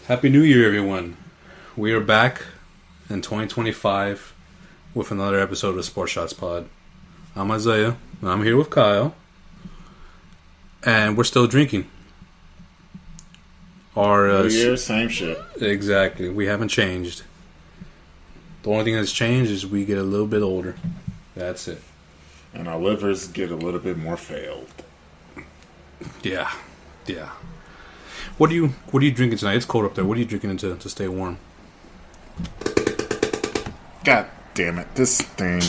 Happy New Year, everyone. We are back in 2025 with another episode of Sports Shots Pod. I'm Isaiah, and I'm here with Kyle. And we're still drinking. New Year, same shit. Exactly. We haven't changed. The only thing that's changed is we get a little bit older. That's it. And our livers get a little bit more failed. Yeah. What are you drinking tonight? It's cold up there. What are you drinking to stay warm? God damn it, this thing.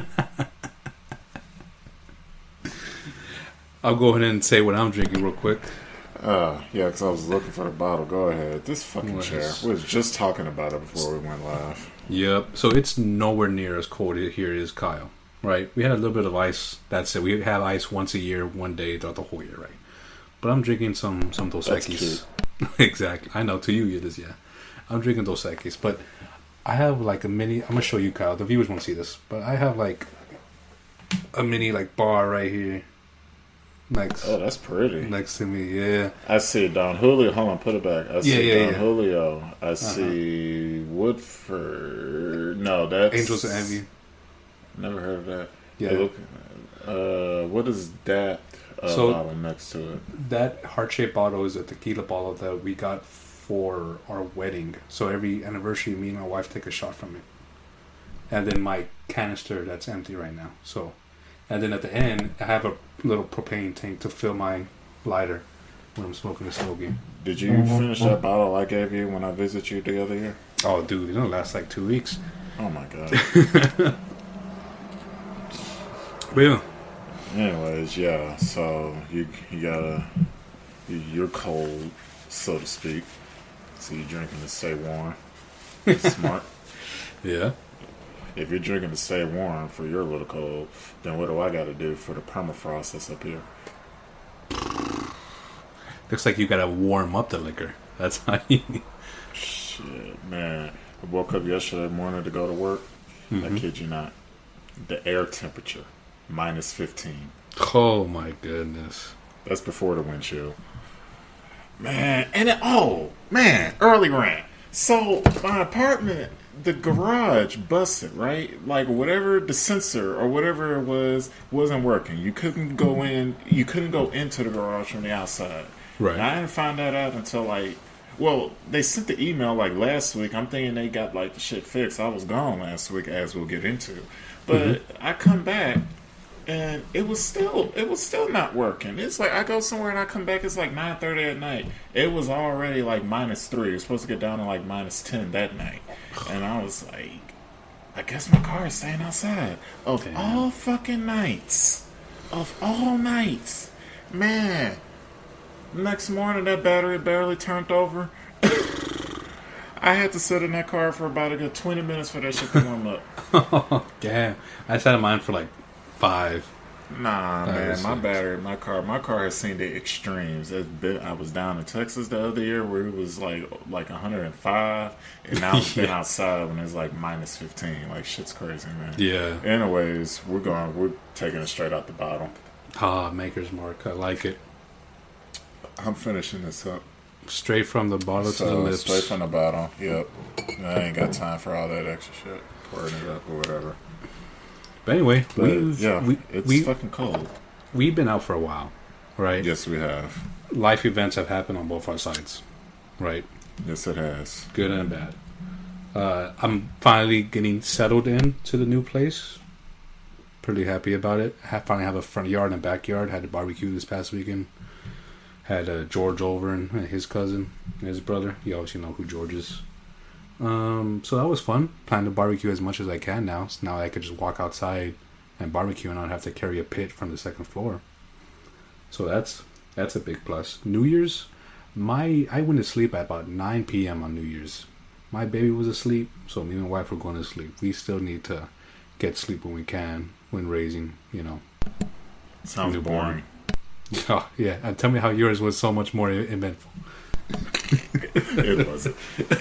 I'll go ahead and say what I'm drinking real quick. Yeah, because I was looking for the bottle. Go ahead. This fucking chair. We was just talking about it before we went live. Yep. So it's nowhere near as cold here as Kyle, right? We had a little bit of ice. That's it. We have ice once a year, one day throughout the whole year, right? But I'm drinking some Dos Equis. Exactly. I know. To you, it is, yeah. I'm drinking Dos Equis. But I have like a mini... I'm going to show you, Kyle. The viewers won't see this. But I have like a mini like bar right here. Oh, that's pretty. Next to me, yeah. I see Don Julio. Hold on, put it back. I see Don Julio. I see Woodford. No, that's... Angels of Envy. Never heard of that. Yeah. What is that bottle next to it? That heart-shaped bottle is a tequila bottle that we got for our wedding. So every anniversary, me and my wife take a shot from it. And then my canister that's empty right now. So, and then at the end, I have a little propane tank to fill my lighter when I'm smoking a stogie. Did you finish that bottle I gave you when I visited you the other year? Oh, dude, it'll last like 2 weeks. Oh my god. But yeah. Anyways, yeah. So you're cold, so to speak. So you're drinking to stay warm. Smart. Yeah. If you're drinking to stay warm for your little cold, then what do I got to do for the permafrost that's up here? Looks like you got to warm up the liquor. That's how you... Shit, man. I woke up yesterday morning to go to work. I kid you not. The air temperature, minus 15. Oh, my goodness. That's before the wind chill. Man, early rant. So, my apartment... The garage busted, right? Like whatever the sensor or whatever it was wasn't working. You couldn't go in. You couldn't go into the garage from the outside. Right. And I didn't find that out until they sent the email like last week. I'm thinking they got like the shit fixed. I was gone last week, as we'll get into. But I come back and it was still not working. It's like I go somewhere and I come back. It's like 9:30 at night. It was already like -3. It was supposed to get down to like -10 that night. And I was like, I guess my car is staying outside. Of all fucking nights. Of all nights. Man. Next morning, that battery barely turned over. I had to sit in that car for about a good 20 minutes for that shit to warm up. Oh, damn. I sat in mine for like 5. Nah, man, my car has seen the extremes. I was down in Texas the other year where it was like 105, and now it's been outside when it's like -15. Like shit's crazy, man. Yeah. Anyways, we're taking it straight out the bottle. Maker's Mark. I like it. I'm finishing this up. Straight from the bottle to the lips. Straight from the bottle. Yep. I ain't got time for all that extra shit. Pouring it up or whatever. But anyway, it's fucking cold. We've been out for a while, right? Yes, we have. Life events have happened on both our sides, right? Yes, it has. Good and bad. I'm finally getting settled into the new place. Pretty happy about it. I finally have a front yard and a backyard. Had a barbecue this past weekend. Had George over and his cousin and his brother. You obviously know who George is. So that was fun. Plan to barbecue as much as I can now. So now I could just walk outside and barbecue and not have to carry a pit from the second floor. So that's a big plus. New Year's, I went to sleep at about 9 p.m. on New Year's. My baby was asleep, so me and my wife were going to sleep. We still need to get sleep when we can when raising, Sounds boring. Oh, yeah. And tell me how yours was so much more eventful. It wasn't.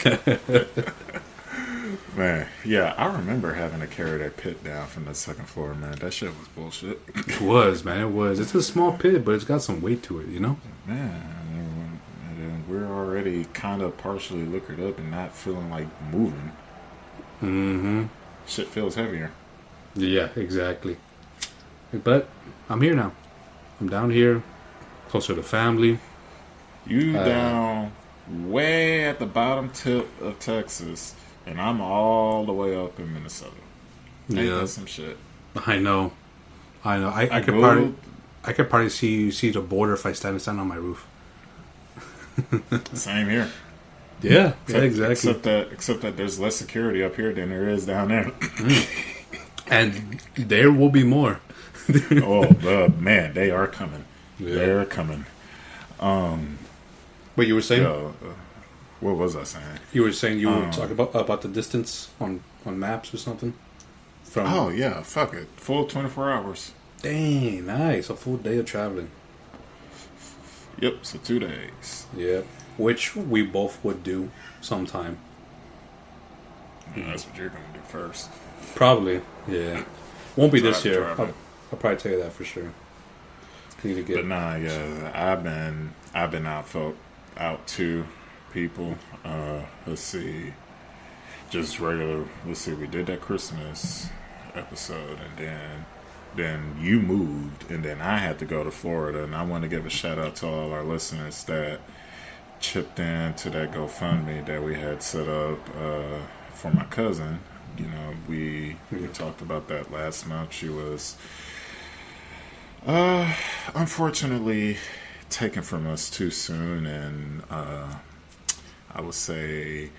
Man, yeah, I remember having to carry that pit down from the second floor, man. That shit was bullshit. It was, man. It was. It's a small pit, but it's got some weight to it, Man, we're already kind of partially liquored up and not feeling like moving, Mm-hmm. shit feels heavier. Yeah, exactly. But I'm here now. I'm down here, closer to family. You down way at the bottom tip of Texas, and I'm all the way up in Minnesota. Ain't Yeah, that some shit? I know. I could probably see the border if I stand on my roof. Same here. Yeah, exactly. Except that there's less security up here than there is down there. And there will be more. Man, they are coming. Yeah. They're coming. What you were saying? What was I saying? You were saying you were talking about the distance on maps or something. From Oh yeah, fuck it. Full 24 hours. dang, nice, a full day of traveling. Yep, so 2 days. Yeah, which we both would do sometime. That's what you're gonna do first. Probably, yeah. Won't be this year. Drive. I'll probably tell you that for sure. Need to get. But nah, yeah, I've been out to people. Let's see, just regular. Let's see, we did that Christmas episode, and then you moved, and then I had to go to Florida, and I want to give a shout out to all our listeners that chipped in to that GoFundMe that we had set up for my cousin. You know, we talked about that last month. She was unfortunately taken from us too soon, and I would say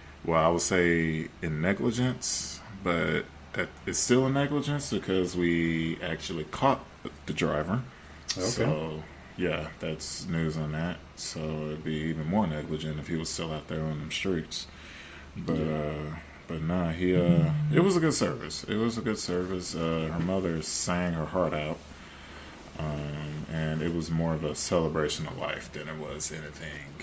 in negligence, but that it's still a negligence because we actually caught the driver. Okay. So yeah, that's news on that. So it'd be even more negligent if he was still out there on them streets. But nah, it was a good service. It was a good service. Her mother sang her heart out. And it was more of a celebration of life than it was anything,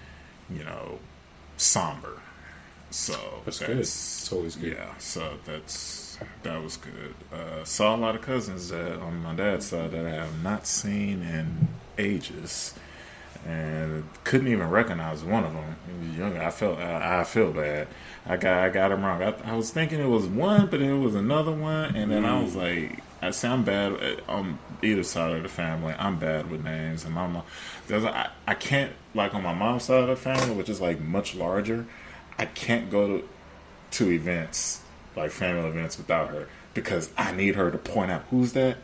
somber. So That's good. It's always good. Yeah, so that was good. Saw a lot of cousins that on my dad's side that I have not seen in ages, and couldn't even recognize one of them. He was younger. I feel bad. I got him wrong. I was thinking it was one, but it was another one, and then I was like, I'm bad on either side of the family. I'm bad with names, and my mom, I can't, like on my mom's side of the family, which is like much larger. I can't go to events, like family events, without her because I need her to point out who's that.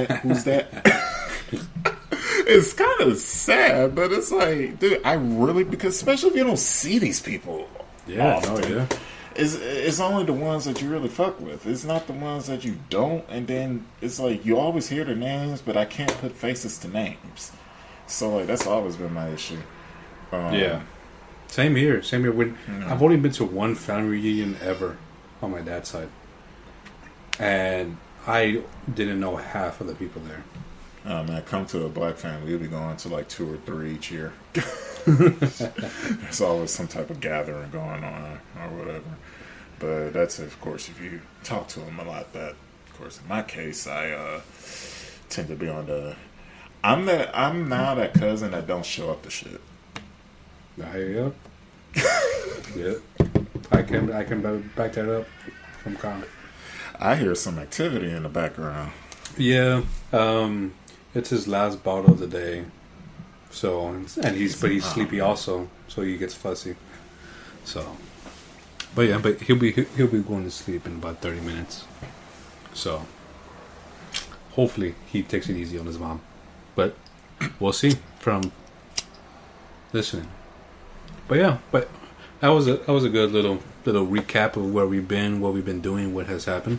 It's kind of sad, but it's like, dude, because especially if you don't see these people. Yeah, often, yeah. It's only the ones that you really fuck with. It's not the ones that you don't, and then it's like you always hear their names, but I can't put faces to names. So like that's always been my issue. Yeah. Same here. When I've only been to one family reunion ever on my dad's side, and I didn't know half of the people there. Man, come to a black family, you'll be going to like 2 or 3 each year. There's always some type of gathering going on or whatever. But that's, of course, if you talk to them a lot. That, of course, in my case, I tend to be on the. I'm now that cousin that don't show up to shit. Yeah. Yeah. I can back that up from Connor. I hear some activity in the background. Yeah. It's his last bottle of the day. So, and he's sleepy also, so he gets fussy. So, but he'll be going to sleep in about 30 minutes. So, hopefully he takes it easy on his mom. But we'll see from listening. But yeah, that was a good little recap of where we've been, what we've been doing, what has happened.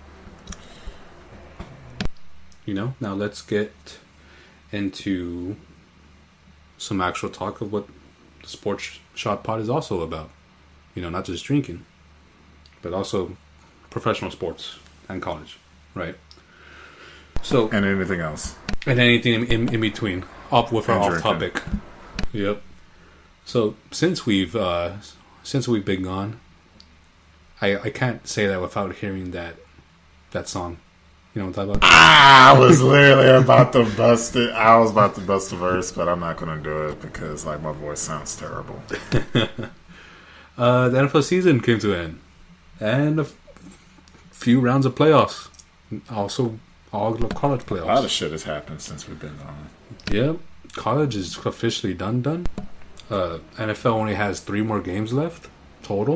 Now let's get into some actual talk of what the Sports Shot Pod is also about. Not just drinking, but also professional sports and college, right? So And anything else. And anything in between, off topic. Yep. So since we've been gone, I can't say that without hearing that song. You know what I'm talking about? I was literally about to bust it. I was about to bust the verse, but I'm not going to do it because like my voice sounds terrible. The NFL season came to an end, and a few rounds of playoffs. Also, all the college playoffs. A lot of shit has happened since we've been on. Yep, college is officially done. NFL only has 3 more games left total.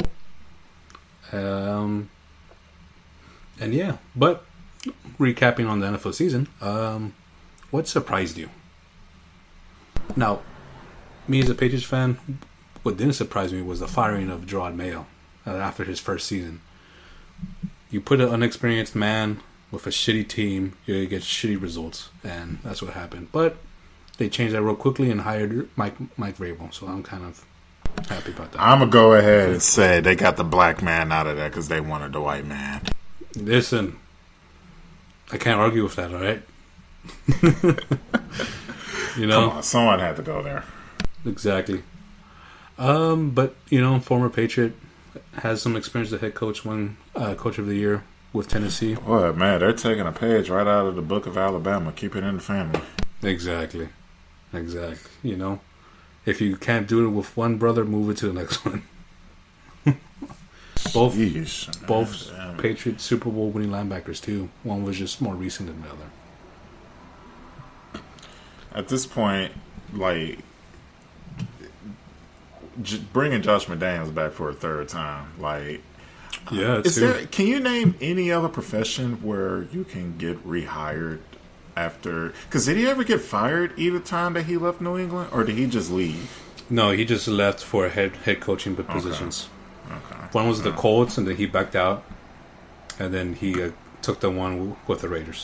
And yeah, but recapping on the NFL season, what surprised you? Now, me as a Patriots fan, what didn't surprise me was the firing of Gerard Mayo after his first season. You put an unexperienced man with a shitty team, you're going to get shitty results, and that's what happened. But they changed that real quickly and hired Mike Vrabel, so I'm kind of happy about that. I'm going to go ahead and say they got the black man out of that because they wanted the white man. Listen, I can't argue with that, all right? You know? Come on, someone had to go there. Exactly. But, you know, former Patriot, has some experience as head coach, won Coach of the Year with Tennessee. Boy, man, they're taking a page right out of the book of Alabama. Keep it in the family. Exactly. You know, if you can't do it with one brother, move it to the next one. Both Patriot Super Bowl winning linebackers too. One was just more recent than the other. At this point, like bringing Josh McDaniels back for a third time, like, yeah. Can you name any other profession where you can get rehired after? Because did he ever get fired either time that he left New England, or did he just leave? No, he just left for head coaching positions. Okay. One was the Colts, and then he backed out, and then he took the one with the Raiders.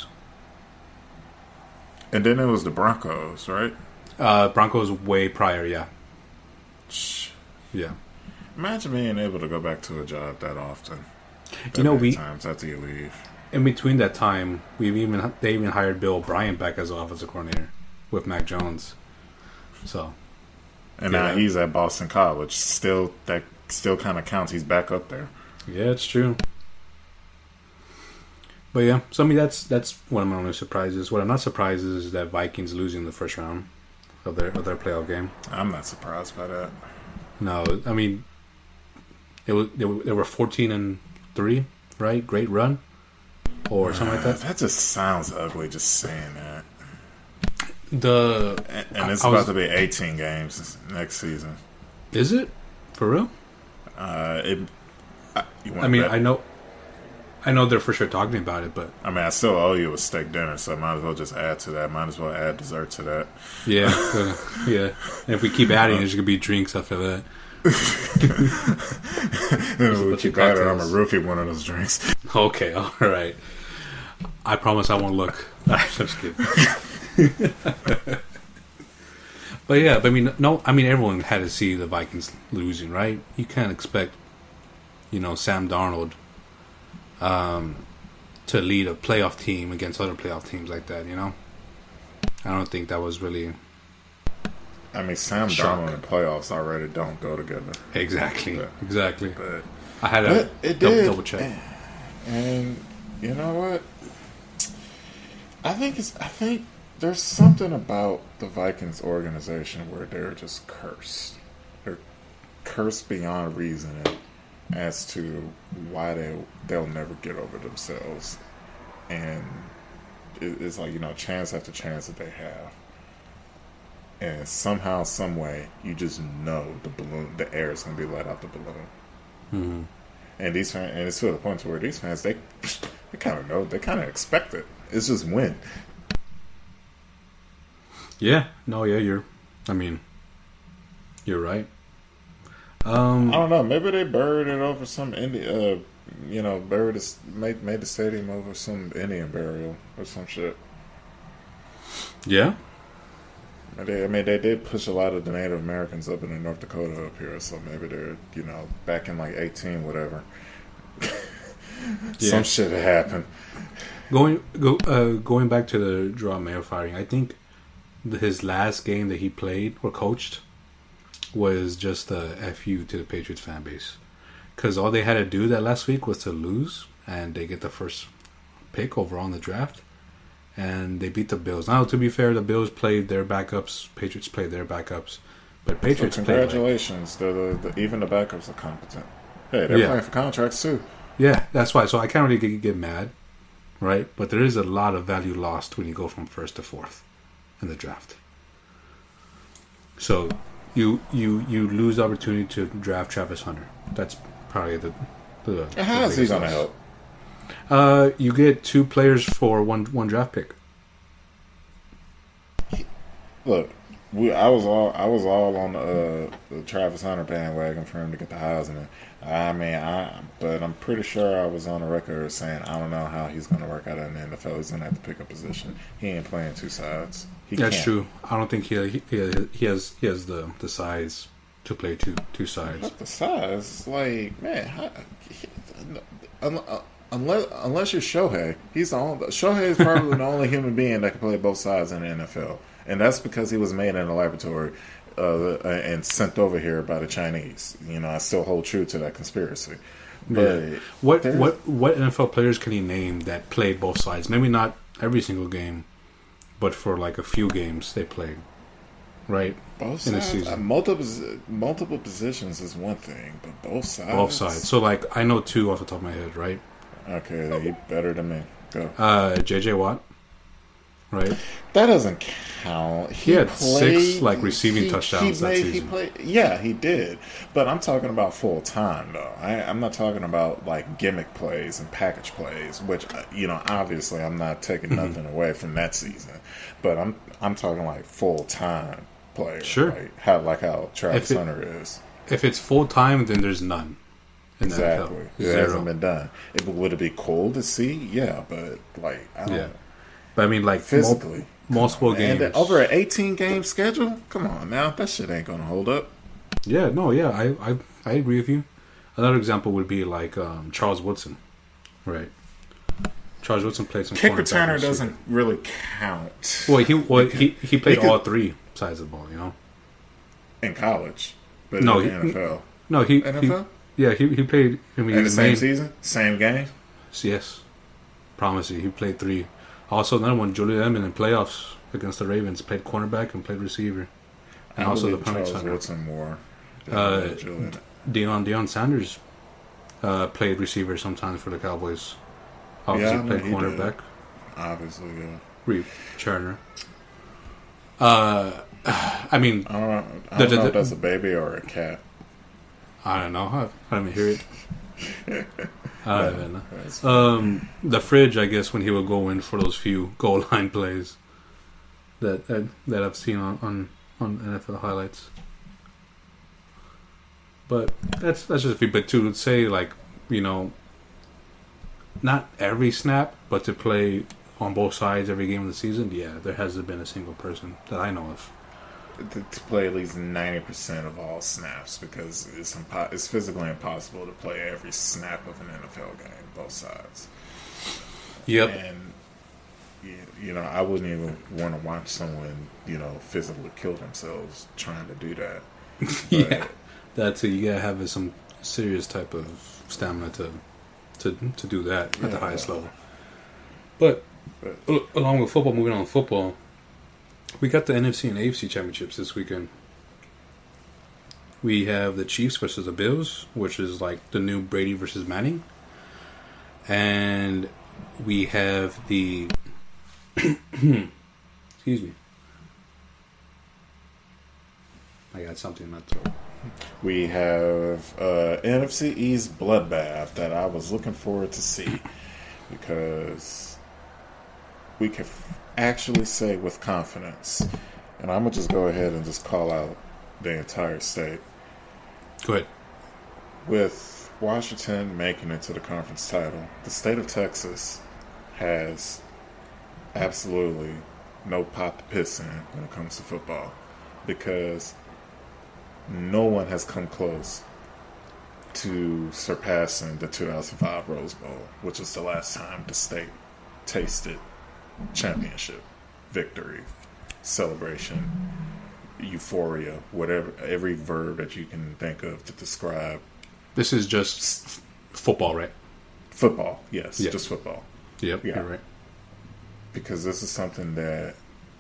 And then it was the Broncos, right? Broncos way prior, yeah. Yeah. Imagine being able to go back to a job that often. You know, times after you leave. In between that time, they even hired Bill O'Brien back as offensive coordinator with Mac Jones. So, and now he's at Boston College. That still kind of counts. He's back up there. Yeah, it's true. But yeah, so I mean that's one of my only surprises. What I'm not surprised is that Vikings losing the first round of their playoff game. I'm not surprised by that. No, I mean they were 14-3, right? Great run, or something like that. That just sounds ugly. Just saying that. And it's about to be 18 games next season. Is it for real? I know they're for sure talking about it, but I mean, I still owe you a steak dinner, so I might as well just add to that. Might as well add dessert to that. Yeah, yeah. And if we keep adding, there's gonna be drinks after that. Then we keep adding. I'm gonna roofie one of those drinks. Okay, all right. I promise I won't look. I'm just kidding. But yeah, I mean, everyone had to see the Vikings losing, right? You can't expect, Sam Darnold to lead a playoff team against other playoff teams like that, I don't think that was really... I mean, Sam Darnold and playoffs already don't go together. Exactly. But I had a double check. And you know what? I think there's something about the Vikings organization where they're just cursed. They're cursed beyond reason as to why they'll never get over themselves. And it's like, chance after chance that they have. And somehow, some way, you just know the air is going to be let out the balloon. Mm-hmm. And these fans, and it's to the point where these fans, they kind of know, they kind of expect it. It's just win. Yeah. No, yeah, you're right. I don't know. Maybe they buried it over some Indian, made the stadium over some Indian burial or some shit. Yeah. They did push a lot of the Native Americans up in North Dakota up here, so maybe they're, back in like 18, whatever. Some shit had happened. Going back to the Gerard Mayo firing, I think his last game that he played or coached was just a FU to the Patriots fan base. Because all they had to do that last week was to lose, and they get the first pick overall in the draft, and they beat the Bills. Now, to be fair, the Bills played their backups. Patriots played their backups, but Patriots. So congratulations, even the backups are competent. Hey, they're playing for contracts too. Yeah, that's why. So I can't really get mad, right? But there is a lot of value lost when you go from first to fourth in the draft. So you lose the opportunity to draft Travis Hunter. That's probably the how is he going to help? You get 2 players for one draft pick. Look, I was all on the Travis Hunter bandwagon for him to get the Heisman. But I'm pretty sure I was on the record saying I don't know how he's going to work out in the NFL. He's going to have to pick a position. He ain't playing 2 sides. That's true. I don't think he has the size to play two sides. But the size, like, man, unless you're Shohei, Shohei is probably the only human being that can play both sides in the NFL, and that's because he was made in a laboratory and sent over here by the Chinese. I still hold true to that conspiracy. But what NFL players can he name that played both sides? Maybe not every single game, but for like a few games they played. Right, both in sides. a season. Multiple positions is one thing, but both sides. Both sides. So, like, I know 2 off the top of my head, right? Okay, he better than me. Go. J.J. Watt, right? That doesn't count. He had 6 receiving touchdowns that season. He did. But I'm talking about full time though. I'm not talking about like gimmick plays and package plays, which obviously I'm not taking nothing away from that season. But I'm talking like full time player. Sure. Like how Travis Hunter is. If it's full time, then there's none. Exactly. It hasn't been done. Would it be cool to see? Yeah, but like I don't. Yeah. But I mean, like physically, multiple games and over an 18-game schedule. Come on now, that shit ain't gonna hold up. Yeah. No. Yeah. I agree with you. Another example would be like Charles Woodson, right? Charles Woodson played some kick returner doesn't really count. Well, he played all 3 sides of the ball, in college, but in the NFL. No, NFL. He played. In the same season, same game. Yes, promise you, he played 3. Also, another one, Julian Edelman in playoffs against the Ravens played cornerback and played receiver, and also the punt center. Woodson more. Deion Sanders played receiver sometimes for the Cowboys. Obviously played cornerback. Obviously, yeah. Reeve Turner. I mean, I don't know if that's a baby or a cat. I don't know. I didn't hear it. I don't even know. The fridge, I guess, when he would go in for those few goal line plays that I've seen on NFL highlights. But that's just a few. But to say like not every snap, but to play on both sides every game of the season, yeah, there hasn't been a single person that I know of. To play at least 90% of all snaps, because it's physically impossible to play every snap of an NFL game, both sides. Yep. And I wouldn't even want to watch someone physically kill themselves trying to do that. Yeah, that's it. You gotta have some serious type of stamina to do that at the highest level. But along with football, moving on to football. We got the NFC and AFC championships this weekend. We have the Chiefs versus the Bills, which is like the new Brady versus Manning. And we have the... Excuse me. I got something in my throat. We have NFC East bloodbath that I was looking forward to see, because we can actually say with confidence, and I'm going to just go ahead and just call out the entire state. Go ahead. With Washington making it to the conference title, the state of Texas has absolutely no pot to piss in when it comes to football, because no one has come close to surpassing the 2005 Rose Bowl, which was the last time the state tasted championship victory, celebration, euphoria, whatever, every verb that you can think of to describe. This is just football, right? Football, yes, just football. Yep, Yeah. you're right. Because this is something that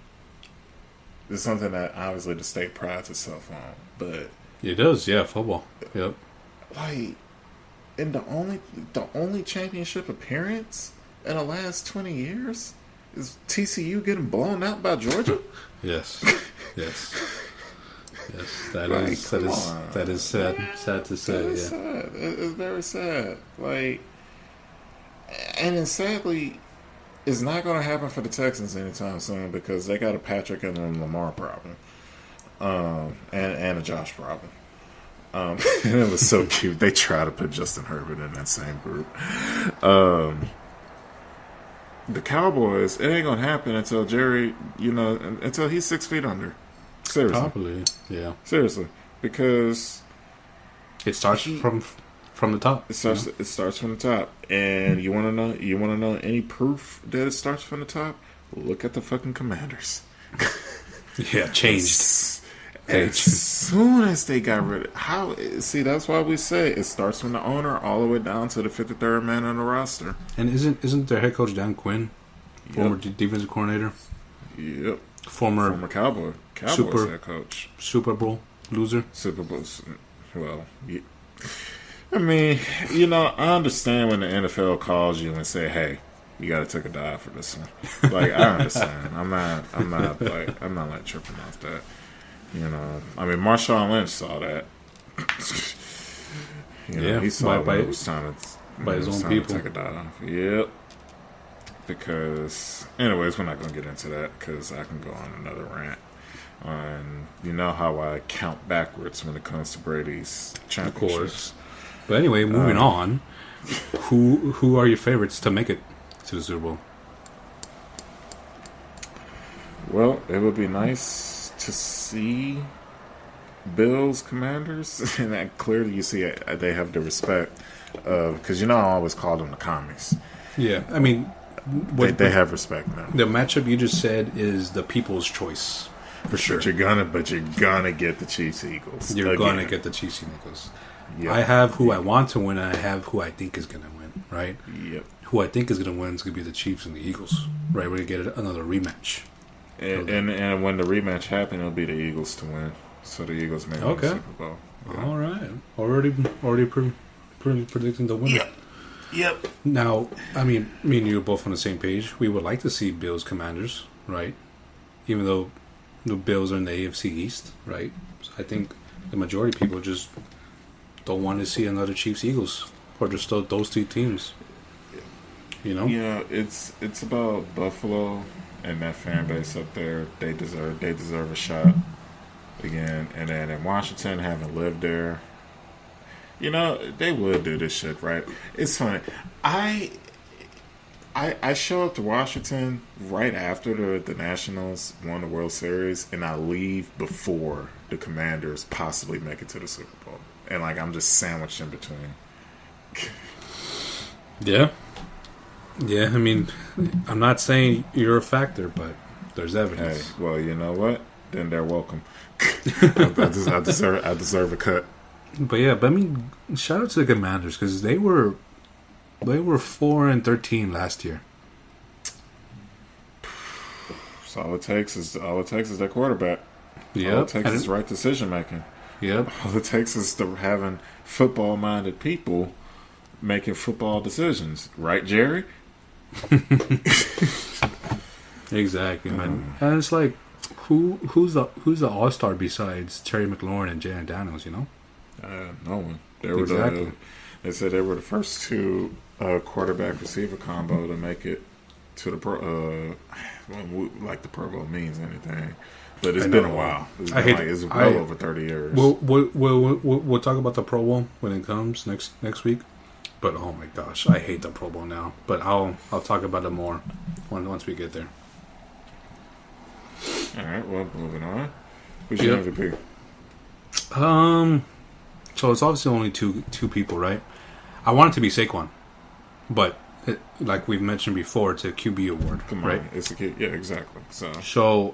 obviously the state prides itself on. But It does, yeah, football. Yep. like, in the only championship appearance in the last 20 years is TCU getting blown out by Georgia. Yes. Yes. Yes. Like, come on. That is sad. Sad to say, That yeah. is sad. It's very sad. Like, and then sadly, it's not going to happen for the Texans anytime soon because they got a Patrick and a Lamar problem, and a Josh problem. And it was so cute. They try to put Justin Herbert in that same group. The Cowboys, it ain't going to happen until Jerry, until he's 6 feet under. Seriously. Probably, yeah. Seriously. Because It starts from the top. it starts from the top. And you want to know any proof that it starts from the top? Look at the fucking Commanders. Yeah, changed. As soon as they got rid of that's why we say it starts from the owner all the way down to the 53rd man on the roster. And isn't their head coach Dan Quinn, former defensive coordinator, Yep. former Cowboys head coach, Super Bowl loser? Super Bowl. Well, I mean, I understand when the NFL calls you and say, "Hey, you got to take a dive for this one." Like, I understand. I'm not like tripping off that. I mean, Marshawn Lynch saw that. He saw by it was time to his own people. take a dive. Yep. Because, anyways, we're not going to get into that because I can go on another rant. And you know how I count backwards when it comes to Brady's championships. Of course. But anyway, moving on. Who are your favorites to make it to the Super Bowl? Well, it would be nice to see Bills Commanders, and that clearly you see they have the respect because I always call them the commies. Yeah, I mean, they have respect now. The matchup you just said is the people's choice for sure. But you're gonna get the Chiefs Eagles. You're again. gonna get the Chiefs and Eagles. Yep. I have who I want to win, and I have who I think is gonna win. Right? Yep. Who I think is gonna win is gonna be the Chiefs and the Eagles. Right? We're gonna get another rematch. And when the rematch happens, it'll be the Eagles to win. So the Eagles may win the Super Bowl. Yeah. All right. Already predicting the winner. Yep. Now, I mean, me and you are both on the same page. We would like to see Bills Commanders, right? Even though the Bills are in the AFC East, right? So I think the majority of people just don't want to see another Chiefs Eagles or just those two teams. Yeah, it's about Buffalo and that fan base up there. They deserve a shot again. And then in Washington, having lived there, they would do this shit, right? It's funny. I show up to Washington right after the Nationals won the World Series, and I leave before the Commanders possibly make it to the Super Bowl. And I'm just sandwiched in between. Yeah. Yeah, I mean, I'm not saying you're a factor, but there's evidence. Hey, well, you know what? Then they're welcome. I deserve a cut. But I mean, shout out to the Commanders because they were 4-13 last year. So all it takes is their quarterback. Yeah, all it takes is right decision making. Yep. All it takes is having football minded people making football decisions, right, Jerry? Exactly, man. And it's like, who's the all-star besides Terry McLaurin and Jalen Daniels? No one. Exactly. They said they were the first two quarterback receiver combo to make it to the Pro. Like the Pro Bowl means anything, but it's been a while. It's well over 30 years. We'll talk about the Pro Bowl when it comes next week. But oh my gosh, I hate the Pro Bowl now. But I'll talk about it more once we get there. All right. Well, moving on. Who's your MVP? So it's obviously only two people, right? I want it to be Saquon, but like we've mentioned before, it's a QB award, right? It's a QB. Yeah, exactly. So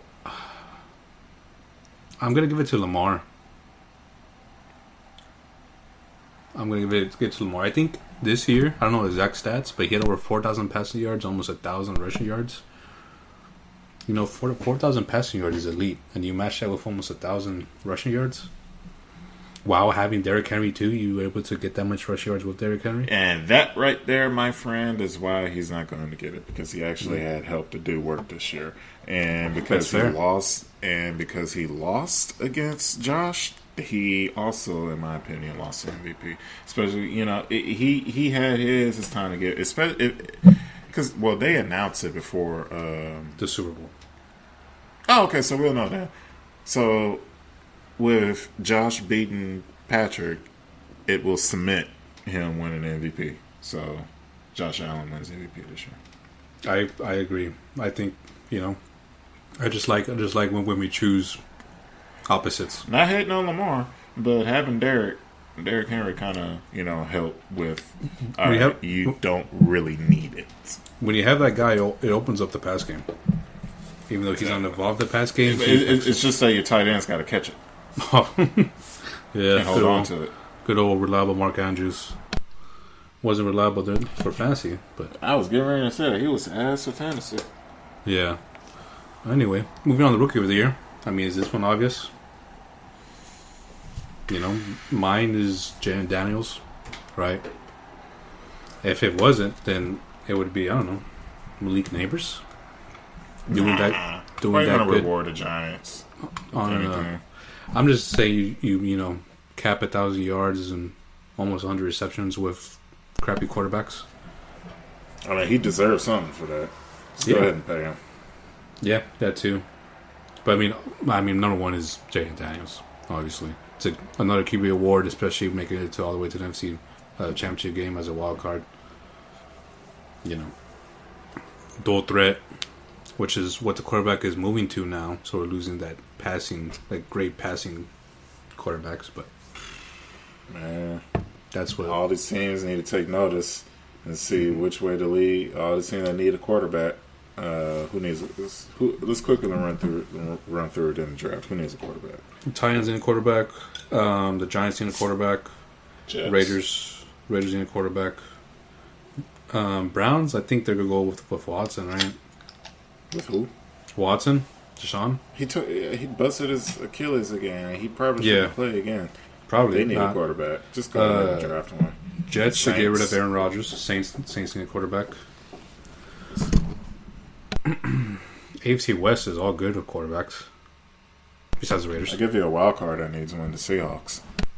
I'm gonna give it to Lamar. I think this year, I don't know the exact stats, but he had over 4,000 passing yards, almost 1,000 rushing yards. You know, 4,000 passing yards is elite, and you match that with almost 1,000 rushing yards. While having Derrick Henry too, you were able to get that much rushing yards with Derrick Henry. And that right there, my friend, is why he's not going to get it, because he actually had help to do work this year, and because he lost against Josh, he also, in my opinion, lost the MVP. Especially, you know, he had his time to get, especially because they announced it before the Super Bowl. Oh, okay, so we'll know that. So with Josh beating Patrick, it will cement him winning MVP. So Josh Allen wins MVP this year. I agree. I think, you know, I just like when we choose opposites. Not hating on Lamar, but having Derrick Henry kind of, you know, help with. You don't really need it. When you have that guy, it opens up the pass game. Even though he's not involved in the pass game, it's just that your tight end's got to catch it. Yeah, and hold on to it. Good old reliable Mark Andrews. Wasn't reliable then for fantasy, but I was getting ready to say that he was ass for fantasy. Yeah. Anyway, moving on to Rookie of the Year. I mean, is this one obvious? You know, mine is Jalen Daniels, right? If it wasn't, then it would be, I don't know, Malik Neighbors. Doing that good. Reward the Giants. I'm just saying you know, cap 1,000 yards and almost 100 receptions with crappy quarterbacks. I mean, he deserves something for that. Go ahead and pay him. Yeah, that too. But I mean, number one is Jalen Daniels. Obviously, it's another QB award, especially making it all the way to the NFC Championship game as a wild card. You know, dual threat, which is what the quarterback is moving to now. So we're losing that great passing quarterbacks. But man, that's what all these teams need to take notice and see which way to lead. All the teams that need a quarterback. Who needs this? Let's quickly run through it in the draft. Who needs a quarterback? The Titans need a quarterback. The Giants need a quarterback. Jets. Raiders need a quarterback. Browns, I think they're gonna go with Watson, right? With who? Watson, Deshaun. He busted his Achilles again. He probably shouldn't play again. Probably they need a quarterback. Just go ahead and draft one. Jets should get rid of Aaron Rodgers. Saints need a quarterback. AFC West is all good with quarterbacks. Besides the Raiders. I'll give you a wild card that needs one, the Seahawks.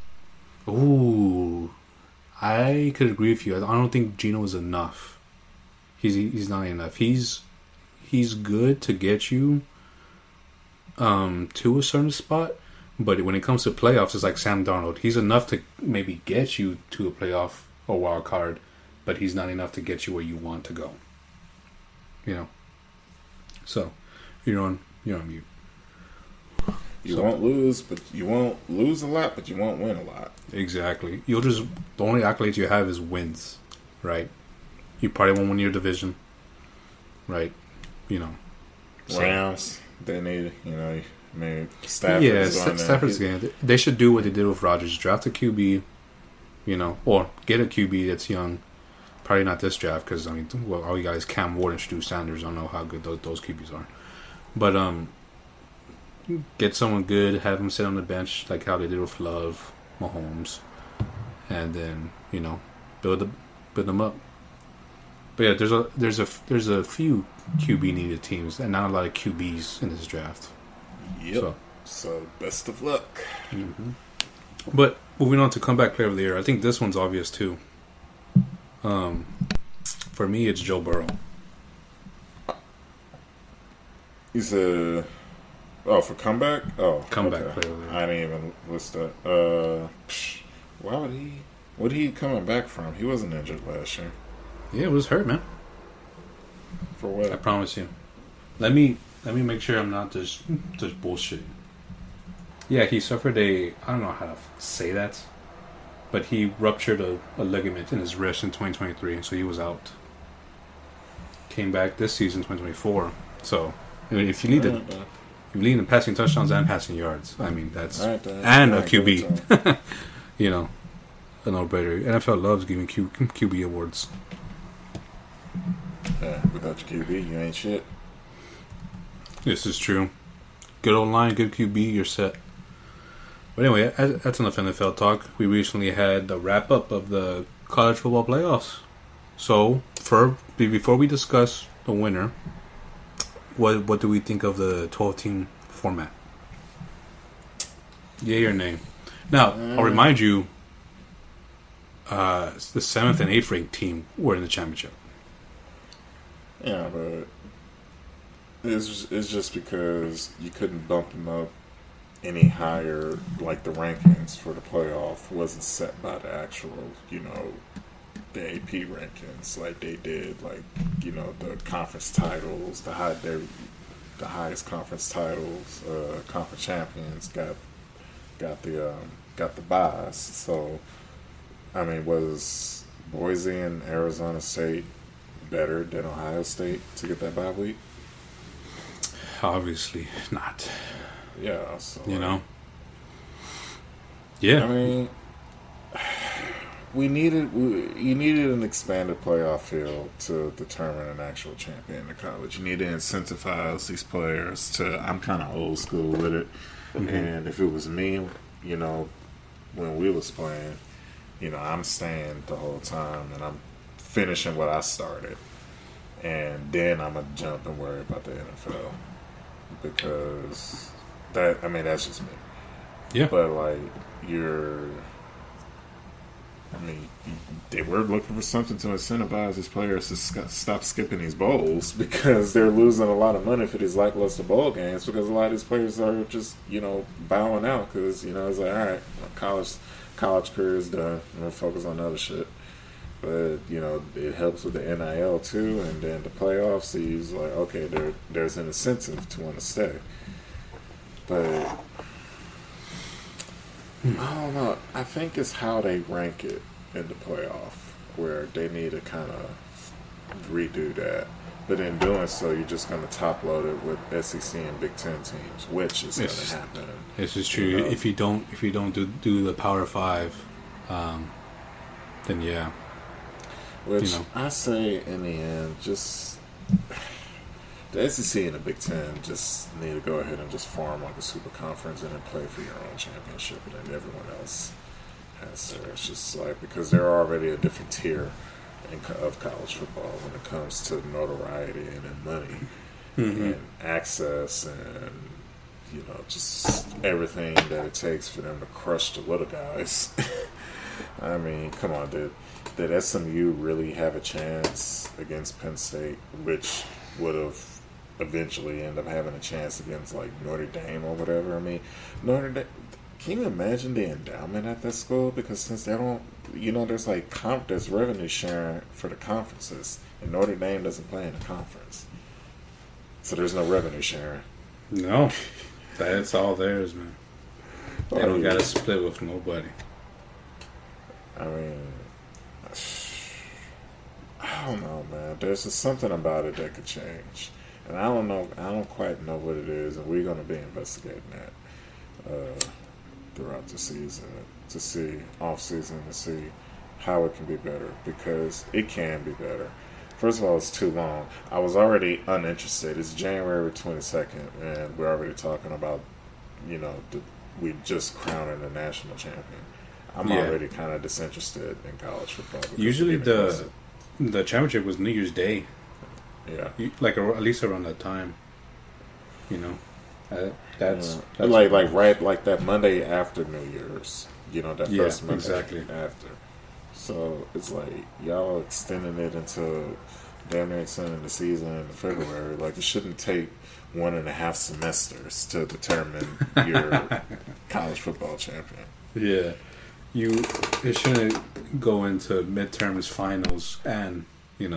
Ooh. I could agree with you. I don't think Geno is enough. He's not enough. He's good to get you to a certain spot, but when it comes to playoffs, it's like Sam Darnold. He's enough to maybe get you to a playoff or wild card, but he's not enough to get you where you want to go. You know. So, you're on mute. You won't lose, but you won't lose a lot, but you won't win a lot. Exactly. The only accolades you have is wins, right? You probably won't win your division, right? You know. Rams, they need, maybe Stafford's Stafford's game. They should do what they did with Rodgers. Draft a QB, or get a QB that's young. Probably not this draft because, all you guys, Cam Ward and Stu Sanders, I don't know how good those QBs are. But get someone good, have them sit on the bench like how they did with Love, Mahomes, and then, build them up. But yeah, there's a few QB needed teams and not a lot of QBs in this draft. Yep. So best of luck. Mm-hmm. But moving on to comeback player of the year, I think this one's obvious too. For me, it's Joe Burrow. He's for comeback? Oh, comeback okay. player of the year. I didn't even list that. Why would he? What he coming back from? He wasn't injured last year. Yeah, it was hurt, man. For what? I promise you. Let me make sure I'm not just bullshitting. Yeah, he suffered I don't know how to say that, but he ruptured a ligament in his wrist in 2023, so he was out. Came back this season, 2024. So, if you lead in passing touchdowns and passing yards, that's and a QB. a no-brainer. NFL loves giving QB awards. Yeah, without your QB, you ain't shit. This is true. Good old line, good QB, you're set. But anyway, that's enough NFL talk. We recently had the wrap-up of the college football playoffs. So, before we discuss the winner, what do we think of the 12-team format? Yay or nay? Now, I'll remind you, the 7th and 8th ranked team were in the championship. Yeah, but it's just because you couldn't bump them up any higher. Like the rankings for the playoff wasn't set by the actual, the AP rankings like they did. Like, the conference titles, the highest conference titles, conference champions got the buys. So, I mean, was Boise and Arizona State better than Ohio State to get that bye week? Obviously not. Yeah, so Yeah. I mean, you needed an expanded playoff field to determine an actual champion in college. You need to incentivize these players to. I'm kind of old school with it, and if it was me, when we was playing, I'm staying the whole time and I'm finishing what I started, and then I'm gonna jump and worry about the NFL because that's just me. Yeah. But they were looking for something to incentivize these players to stop skipping these bowls because they're losing a lot of money for these lackluster bowl games because a lot of these players are just, bowing out because, it's like, all right, my college career is done. I'm going to focus on other shit. But, it helps with the NIL too, and then the playoffs, so he's like, okay, there's an incentive to want to stay. But I don't know. I think it's how they rank it in the playoff, where they need to kind of redo that. But in doing so, you're just going to top load it with SEC and Big Ten teams, which is going to happen. This is true. If you don't do the Power 5, then yeah. Which I say in the end, just the SEC and the Big Ten just need to go ahead and just form like a super conference and then play for your own championship, and then everyone else has theirs. It's just like because they're already a different tier of college football when it comes to notoriety and money and access and just everything that it takes for them to crush the little guys. I mean, come on, did SMU really have a chance against Penn State, which would have eventually end up having a chance against like Notre Dame or whatever? I mean, Notre Dame. Can you imagine the endowment at that school? Because since they don't, there's like there's revenue sharing for the conferences, and Notre Dame doesn't play in the conference, so there's no revenue sharing. No, that's all theirs, man. They don't got to split with nobody. I mean, I don't know, man. There's just something about it that could change. And I don't know. I don't quite know what it is, and we're going to be investigating that throughout the season to see off season to see how it can be better, because it can be better. First of all, it's too long. I was already uninterested. It's January 22nd, and we're already talking about we just crowned a national champion. I'm already kind of disinterested in college football. Usually the championship was New Year's Day. Yeah, at least around that time. That's like right like that Monday after New Year's. That first Monday exactly after. So it's like y'all extending it into damn near extending the season in February. Like it shouldn't take 1.5 semesters to determine your college football champion. Yeah. It shouldn't go into midterms, finals, and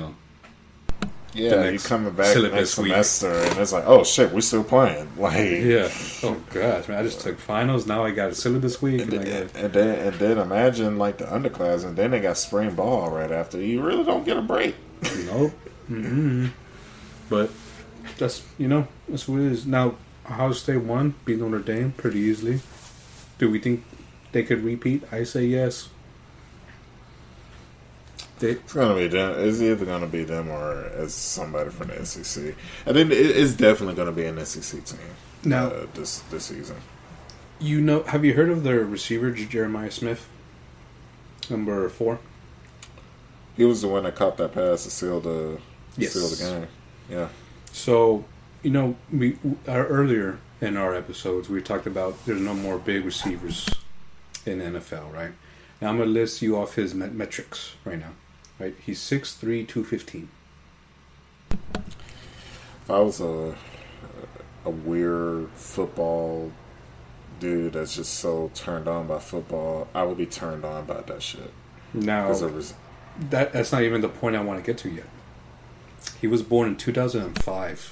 yeah, you coming back next semester, and it's like, oh shit, we're still playing. Like, yeah, oh gosh, man, I just took finals. Now I got a syllabus week, and then imagine like the underclass, and then they got spring ball right after. You really don't get a break. Nope. But that's that's what it is. Now, Ohio State won, beat Notre Dame pretty easily. Do we think they could repeat? I say yes. It's gonna be them. It's either gonna be them or as somebody from the SEC. I think it's definitely gonna be an SEC team now this season. Have you heard of their receiver Jeremiah Smith, number 4? He was the one that caught that pass to seal the game. Yeah. So we earlier in our episodes we talked about there's no more big receivers in the NFL, right? Now I'm gonna list you off his metrics right now. Right, he's 6'3", 215. If I was a weird football dude that's just so turned on by football, I would be turned on by that shit. Now, that's not even the point I want to get to yet. He was born in 2005.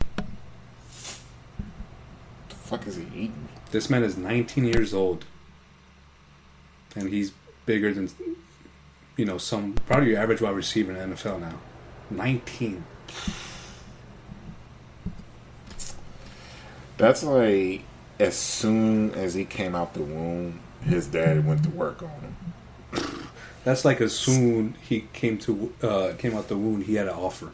The fuck is he eating? This man is 19 years old. And he's bigger than, probably your average wide receiver in the NFL now. 19. That's like, as soon as he came out the womb, his daddy went to work on him. That's like as soon he came out the womb, he had an offer.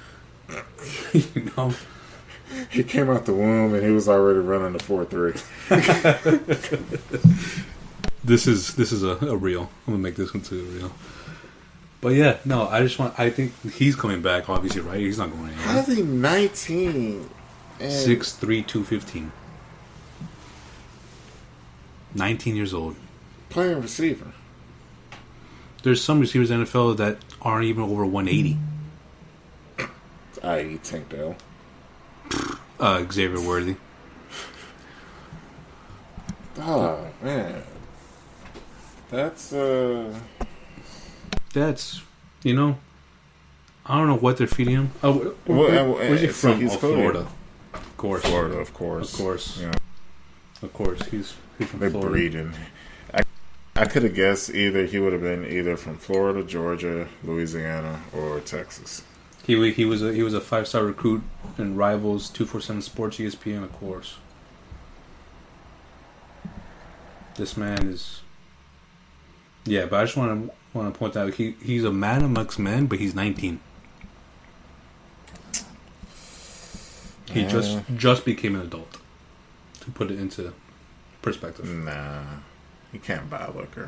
He came out the womb and he was already running the 4.3. This is a reel. I'm gonna make this into a reel. But yeah, no, I think he's coming back. Obviously, right? He's not going anywhere. How's he 19? 6'3", 215. 19 years old. Playing receiver. There's some receivers in the NFL that aren't even over 180. I.e. Tank Dell. Xavier Worthy. Oh, man. That's, I don't know what they're feeding him. Oh, where's he from? He's Florida. Of course. Florida, of course. Of course. Yeah. Of course. He's from They're Florida. breeding. I could have guessed he would have been either from Florida, Georgia, Louisiana, or Texas. He was a 5-star recruit in Rivals, 247 Sports, ESPN, of course. This man is, but I just want to point out he's a man amongst men, but he's 19. He just became an adult. To put it into perspective. Nah, he can't buy liquor.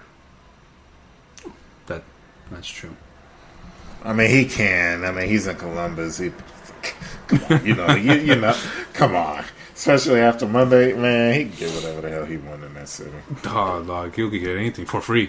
That's true. I mean, he can. I mean, he's in Columbus. Come on, come on. Especially after Monday, man, he can get whatever the hell he wanted in that city. Dog, you could get anything for free.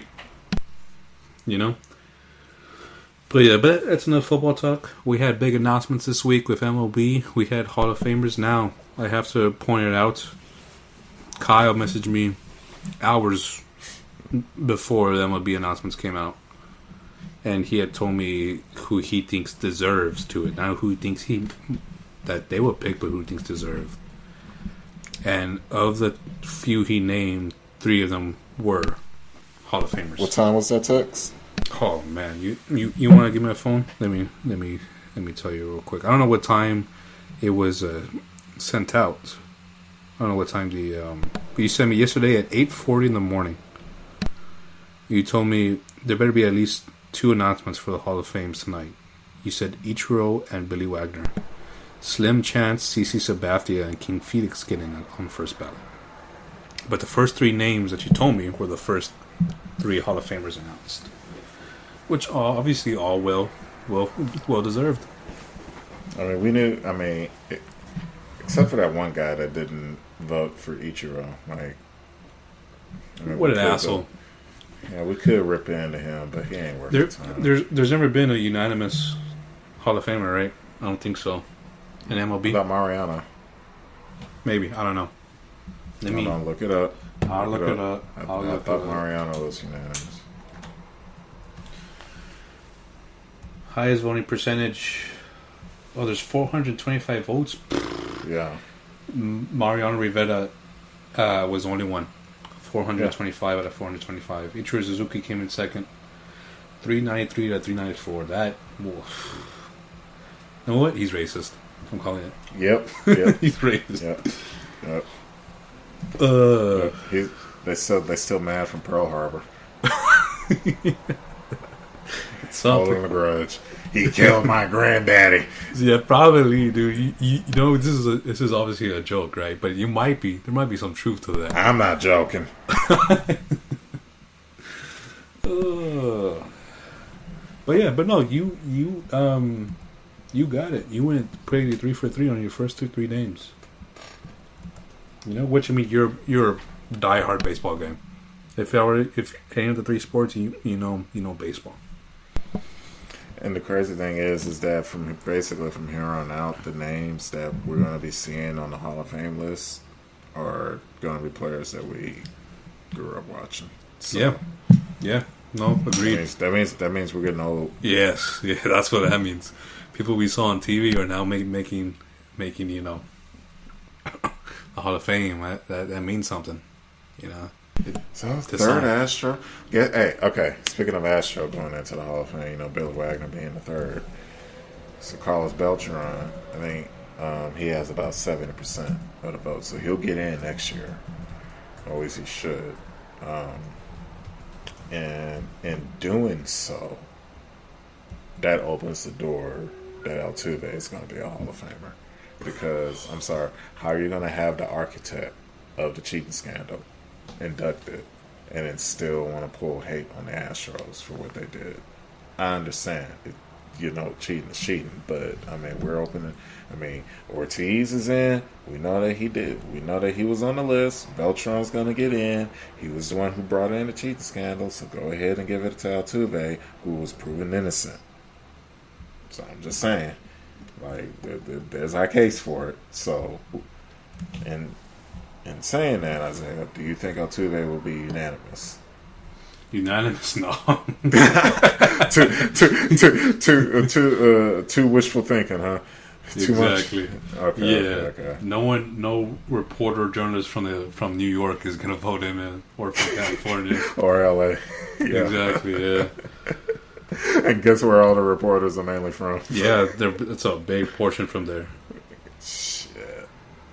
But that's enough football talk. We had big announcements this week with MLB. We had Hall of Famers. Now, I have to point it out. Kyle messaged me hours before the MLB announcements came out. And he had told me who he thinks deserves to it. Not who he thinks that they would pick, but who he thinks deserved. And of the few he named, 3 of them were Hall of Famers. What time was that text? Oh man, you want to give me a phone? Let me tell you real quick. I don't know what time it was sent out. I don't know what time you sent me yesterday at 8:40 in the morning. You told me there better be at least 2 announcements for the Hall of Fame tonight. You said Ichiro and Billy Wagner. Slim Chance, CC Sabathia, and King Felix getting on first ballot. But the first 3 names that you told me were the first 3 Hall of Famers announced, which are obviously all well deserved. I mean, we knew. I mean, except for that one guy that didn't vote for Ichiro. What an asshole! Yeah, we could rip into him, but he ain't worth the time. There's never been a unanimous Hall of Famer, right? I don't think so. In MLB? About Mariano. Maybe. I don't know. Hold on, look it up. I'll look it up. I thought Mariano was unanimous. Highest voting percentage. Oh, there's 425 votes. Yeah. Mariano Rivera was the only one. 425 out of 425. Ichiro Suzuki came in second. 393 to 394. That. Whoa. You know what? He's racist. I'm calling it. Yep. He's racist. Yep. They still mad from Pearl Harbor. Holding a grudge. He killed my granddaddy. Yeah, probably, dude. You know, this is obviously a joke, right? But there might be some truth to that. I'm not joking. But no, you got it. You went pretty 3 for 3 on your first three names. You know, which I mean, you're a diehard baseball game. If any of the 3 sports, you know baseball. And the crazy thing is that from here on out, the names that we're going to be seeing on the Hall of Fame list are going to be players that we grew up watching. So, yeah. No, agreed. That means we're getting old. Yes, yeah, that's what that means. People we saw on TV are now making the Hall of Fame. That means something, you know. So third Astro. Okay. Speaking of Astro going into the Hall of Fame, you know, Billy Wagner being the third. So Carlos Beltran, I think he has about 70% of the vote, so he'll get in next year. Or at least he should. And in doing so, that opens the door that Altuve is going to be a Hall of Famer. Because, I'm sorry, how are you going to have the architect of the cheating scandal inducted and then still want to pull hate on the Astros for what they did? I understand, cheating is cheating, but, I mean, we're opening. I mean, Ortiz is in. We know that he did. We know that he was on the list. Beltran's going to get in. He was the one who brought in the cheating scandal, so go ahead and give it to Altuve, who was proven innocent. So I'm just saying, like, there's our case for it. So, in saying that, Isaiah, do you think Altuve will be unanimous? Unanimous? No. Too wishful thinking, huh? Too exactly. Much? Okay. No reporter or journalist from New York is going to vote him in, or from California. Or LA. Yeah. Exactly, yeah. And guess where all the reporters are mainly from? Yeah, it's a big portion from there. Shit.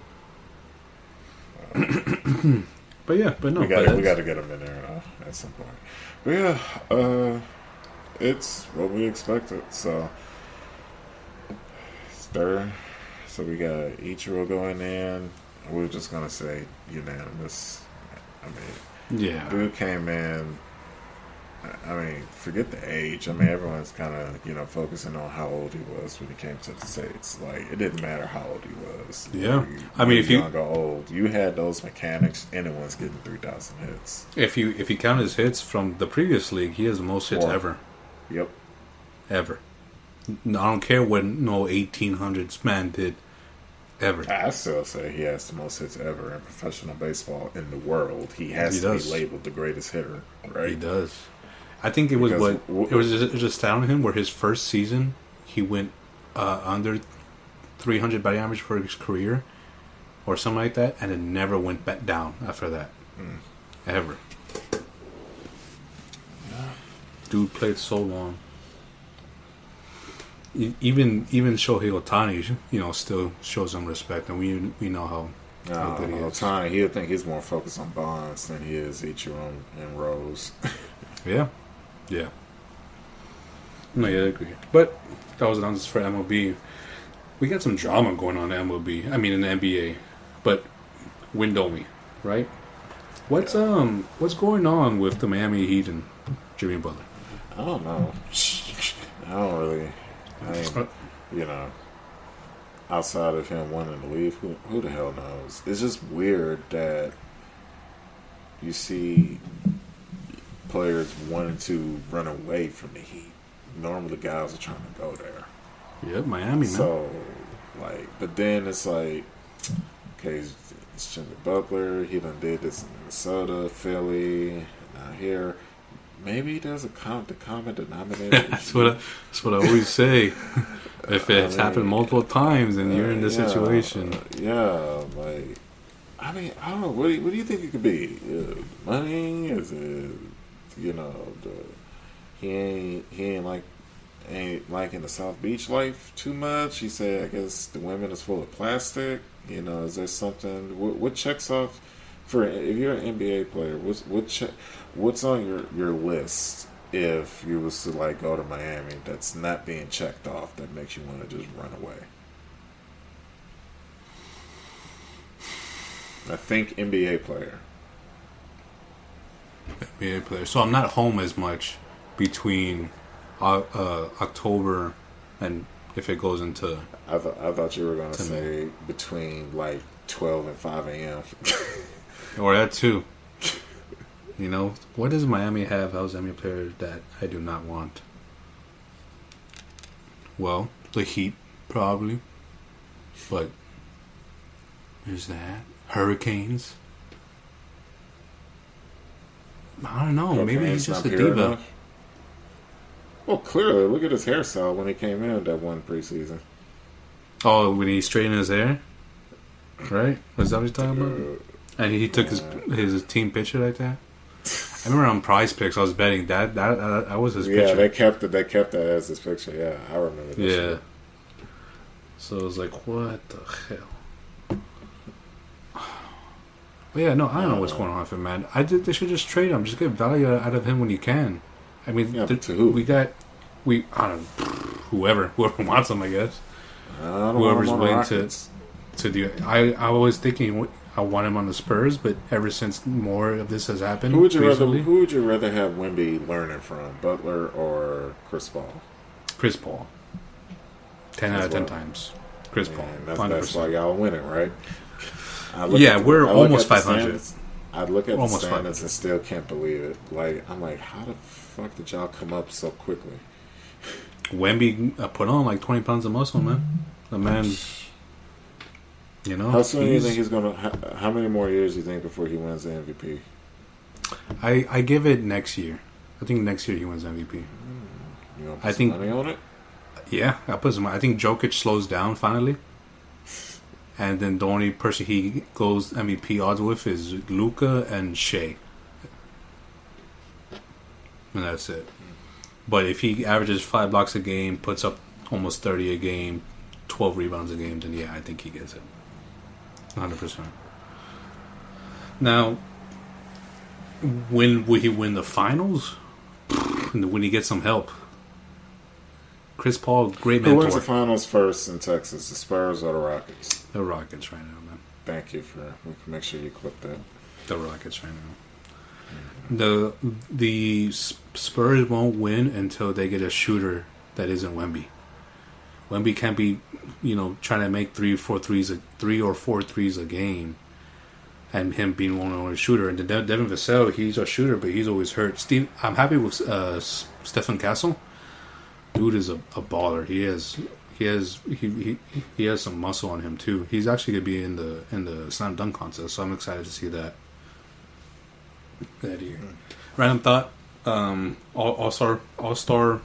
But no. We got to get them in there at some point. But yeah, it's what we expected. So third. So we got Ichiro going in. We're just gonna say unanimous. I mean, yeah, dude came in. I mean, forget the age. I mean, everyone's kind of focusing on how old he was when he came to the States. Like, it didn't matter how old he was. Yeah, I mean, if you young or old, you had those mechanics. Anyone's getting 3,000 hits. If you count his hits from the previous league, he has the most hits ever. Yep. Ever. I don't care what no 1800s man did. Ever. I still say he has the most hits ever in professional baseball in the world. He has to be labeled the greatest hitter, right? He does. I think it was it was just astounding him where his first season he went under 300 batting average for his career or something like that, and it never went back down after that. Ever. Yeah. Dude played so long. Even Shohei Ohtani, still shows some respect, and we know how good he is. Ohtani, he'll think he's more focused on Bonds than he is Ichiro and Rose. Yeah. No, yeah, I agree. But that was announced for MLB. We got some drama going on in MLB. I mean, in the NBA. But win only, right? What's going on with the Miami Heat and Jimmy Butler? I don't know. I don't really. Outside of him wanting to leave, who the hell knows? It's just weird that you see players wanting to run away from the Heat. Normally, guys are trying to go there. Yeah, Miami. So, but then it's like, okay, it's Jimmy Butler. He done did this in Minnesota, Philly, now here. Maybe there's the common denominator. That's what I always say. If it's happened multiple times and you're in this situation, I don't know. What do you think it could be? Money? Is it he ain't liking the South Beach life too much? He said, I guess the women is full of plastic. Is there something? What checks off for if you're an NBA player? What's on your list if you was to like go to Miami that's not being checked off that makes you want to just run away? I think NBA player. NBA player. So I'm not home as much between October and if it goes into. I thought you were gonna say between like 12 and 5 a.m. Or that too. You know, what does Miami have as NBA player that I do not want? Well, the Heat probably, but there's that. Hurricanes. I don't know. Maybe he's just a diva. Enough. Well, clearly, look at his hairstyle when he came in that one preseason. Oh, when he straightened his hair, right? Was that what you're talking about? And he took his team picture like that. I remember on Prize Picks, I was betting that was his picture. Yeah, they kept that as his picture. Yeah, I remember that. Yeah. Shit. So it was like, what the hell? But yeah, no, I don't know what's going on with him, man. They should just trade him. Just get value out of him when you can. I mean, yeah, to who? I don't know, whoever wants him, I guess. Whoever's willing to do it. I was thinking I want him on the Spurs, but ever since more of this has happened, who would you rather have Wemby learning from, Butler or Chris Paul? Chris Paul. 10 out of 10 times. Chris Paul. That's why y'all winning, right? We're almost 500. I look at the standings and still can't believe it. Like, I'm like, how the fuck did y'all come up so quickly? Wemby put on like 20 pounds of muscle, man. The man, you know. How soon do you think he's gonna? How many more years do you think before he wins the MVP? I give it next year. I think next year he wins MVP. You gonna put some money on it? Yeah, I put some. I think Jokic slows down finally, and then the only person he goes MVP odds with is Luka and Shea, and that's it. But if he averages 5 blocks a game, puts up almost 30 a game, 12 rebounds a game, then yeah, I think he gets it. 100%. Now, when will he win the finals? When he gets some help. Chris Paul, great mentor. Who wins the finals first in Texas, the Spurs or the Rockets? The Rockets right now, man. Thank you we can make sure you clip that. The Rockets right now. The Spurs won't win until they get a shooter that isn't Wemby. Wemby can't be, trying to make 3 or 4 threes a game, and him being one only shooter. And Devin Vassell, he's a shooter, but he's always hurt. I'm happy with Stephen Castle. Dude is a baller. He has some muscle on him too. He's actually gonna be in the slam dunk contest, so I'm excited to see that year. Random thought. All-Star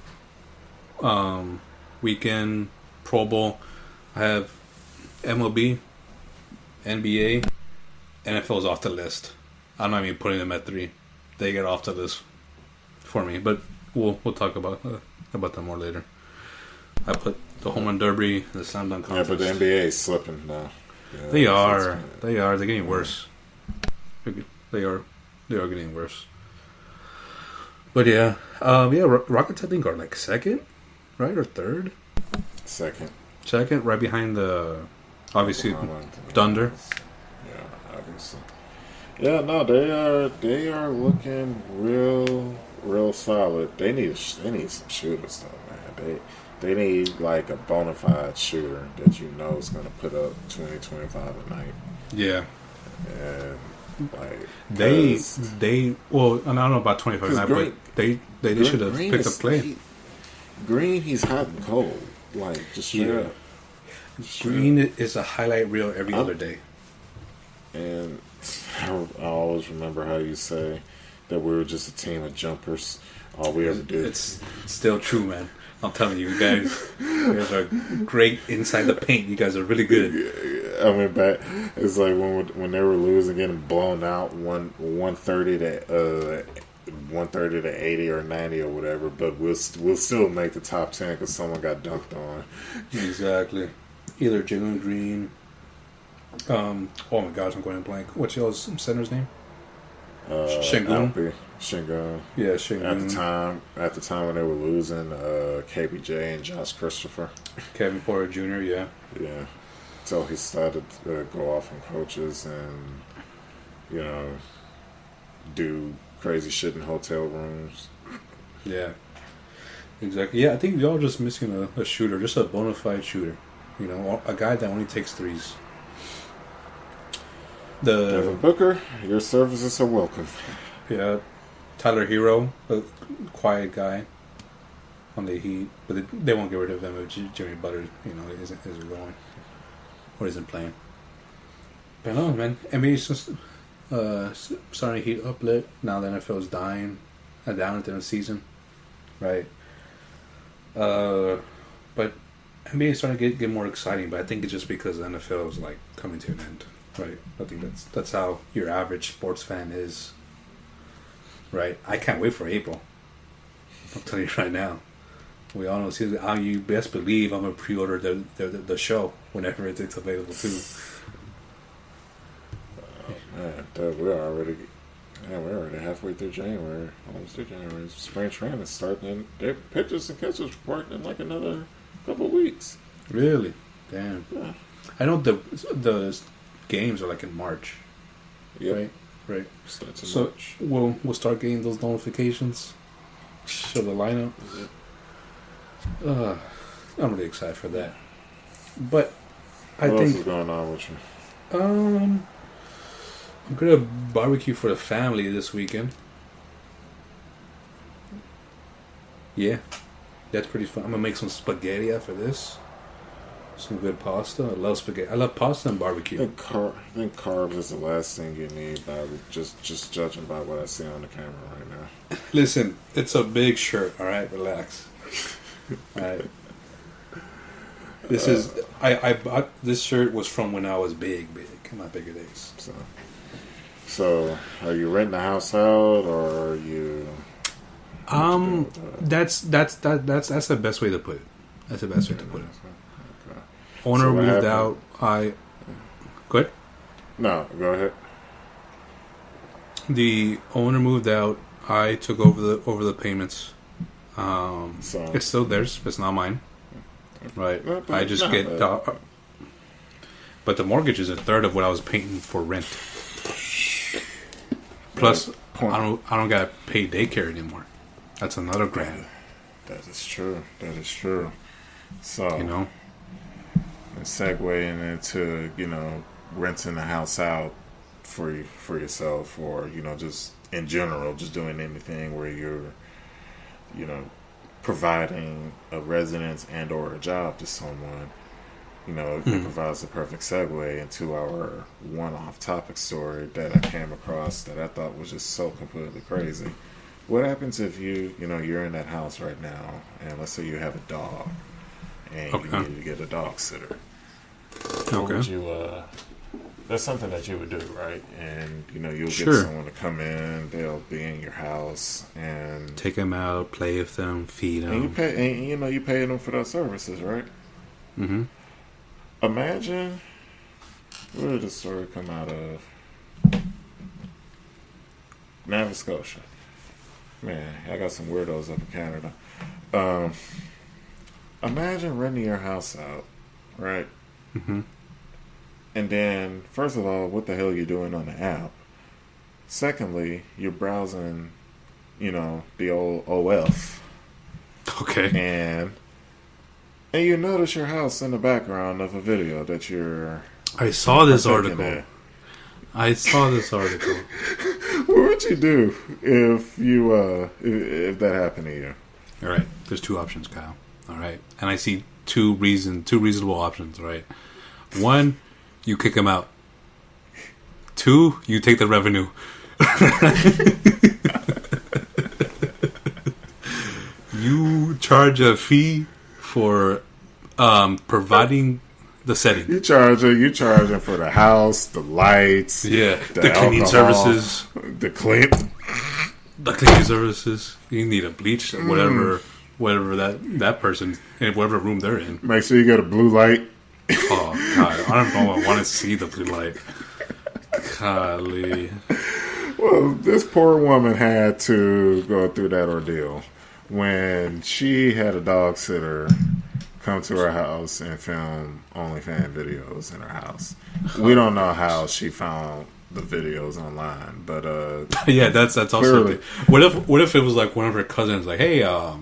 weekend, Pro Bowl. I have MLB, NBA, NFL is off the list. I'm not even putting them at 3. They get off the list for me, but we'll talk about that more later. I put the home run derby, the slam dunk contest. Yeah, but the NBA is slipping now. Yeah, they are. They're getting worse. They are getting worse. But yeah, Rockets I think are like second, right, or third? Second, right behind the obviously Thunder. Yeah, obviously. Yeah, no, they are looking real solid. They need some shooters though, man. They need like a bona fide shooter that you know is going to put up 20-25 a night. Yeah. And like they well, I don't know about 25 a night, but they should have picked up play. Green, he's hot and cold, like just straight up. Green is a highlight reel every other day. And I always remember how you say that we were just a team of jumpers. All we ever did. It's still true, man. I'm telling you, you guys are great inside the paint. You guys are really good. I mean, but it's like when they were losing, getting blown out 130 to 80 or 90 or whatever. But we'll still make the top 10 because someone got dunked on. Exactly. Either Jalen Green. Oh my gosh, I'm going blank. What's y'all's center's name? Shingun. Alpi, Shingun. Yeah, Shingun. At the time when they were losing, KBJ and Josh Christopher. Kevin Porter Jr., yeah. Yeah. So he started to go off on coaches and, you know, do crazy shit in hotel rooms. Yeah. Exactly. Yeah, I think y'all just missing a shooter, just a bona fide shooter. You know, a guy that only takes threes. Devin Booker, your services are welcome. Yeah. Tyler Hero, a quiet guy on the Heat, but they won't get rid of him if Jimmy Butler, you know, isn't going or isn't playing. But no, man, NBA's just starting to heat up lit. Now the NFL is down at the end of the season, right? But NBA is starting to get more exciting. But I think it's just because the NFL is like coming to an end, right? I think that's how your average sports fan is. Right, I can't wait for April. I'll tell you right now. We all know. See, how you best believe I'm gonna pre-order the show whenever it's available too. Man, we're already halfway through January. Almost through January. Spring training is starting, and their pitchers and catchers reporting in like another couple of weeks. Really? Damn. Yeah. I know the games are like in March. Yeah. Right. So we'll start getting those notifications. Show the lineup. I'm really excited for that. But what else is going on with you? I'm gonna barbecue for the family this weekend. Yeah, that's pretty fun. I'm gonna make some spaghetti after this. Some good pasta. I love spaghetti. I love pasta and barbecue. I think carbs is the last thing you need, by just judging by what I see on the camera right now. Listen, it's a big shirt. All right, relax. All right. This is I bought this shirt was from when I was big in my bigger days. So are you renting the house out, or are you? That's the best way to put it. That's the best way to put it. Owner So moved out. Go ahead. No, go ahead. The owner moved out. I took over the payments. So It's still theirs. It's not mine. Right. I just get. But the mortgage is a third of what I was paying for rent. Plus, I don't gotta pay daycare anymore. That's another grand. That is true. So You know. and segueing into, you know, renting the house out for yourself, or, you know, just in general, just doing anything where you're, you know, providing a residence and or a job to someone, you know, it provides the perfect segue into our one-off topic story that I came across that I thought was just so completely crazy. What happens if you're in that house right now, and let's say you have a dog, and you need to get a dog sitter? What would you? That's something that you would do, right? And you know, you'll get someone to come in. They'll be in your house and take them out, play with them, feed them. And you pay, and, you know, you pay them for those services, right? Mm-hmm. Imagine, where did this story come out of? Nova Scotia. Man, I got some weirdos up in Canada. Imagine renting your house out, right? Mm-hmm. And then, first of all, what the hell are you doing on the app? Secondly, you're browsing, you know, the old OF. Okay. And you notice your house in the background of a video that you're... I saw this article. What would you do if that happened to you? All right. There's two options, Kyle. All right. And I see two reasonable options, all right? One, you kick him out. Two, you take the revenue. You charge a fee for providing the setting. You charging for the house, the lights, the alcohol, cleaning services, the cleaning services. You need a bleach, whatever that person in whatever room they're in. Make sure you get a blue light. Oh God, I don't know. I want to see the blue light. Golly. Well, this poor woman had to go through that ordeal when she had a dog sitter come to her house and film OnlyFans videos in her house. We don't know how she found the videos online, but yeah, that's also clearly. What if it was like one of her cousins, like, hey,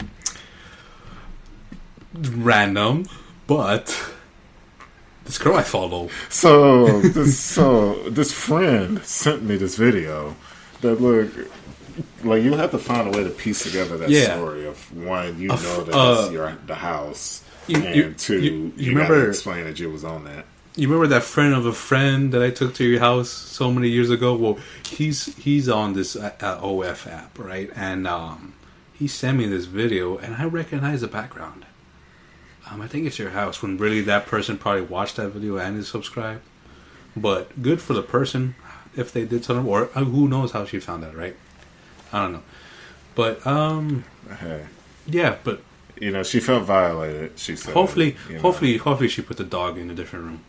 random, but this girl I follow. So this friend sent me this video that look like you'll have to find a way to piece together that story of one, you know that it's the house, and two, you remember gotta explain that you was on that. You remember that friend of a friend that I took to your house so many years ago? Well, he's on this OF app, right? And he sent me this video, and I recognize the background. I think it's your house, when really that person probably watched that video and is subscribed. But good for the person if they did something, or who knows how she found that, right? I don't know. But, hey. Yeah, but... You know, she felt violated, she said. Hopefully she put the dog in a different room.